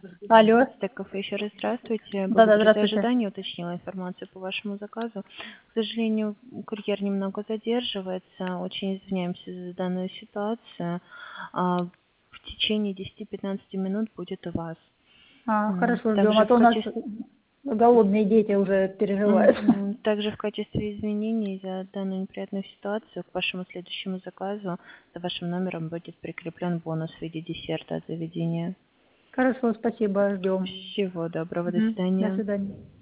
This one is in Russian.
Алло. Стеков, еще раз здравствуйте. Да-да, Благодарю за здравствуйте. ожидание. Уточнила информацию по вашему заказу. К сожалению, курьер немного задерживается. Очень извиняемся за данную ситуацию. В течение 10-15 минут будет у вас. Хорошо, ждем. Также А в то у нас качестве... голодные дети уже переживают. Также в качестве извинений за данную неприятную ситуацию к вашему следующему заказу за вашим номером будет прикреплен бонус в виде десерта от заведения. Хорошо, спасибо, ждем. Всего доброго, до До свидания. свидания.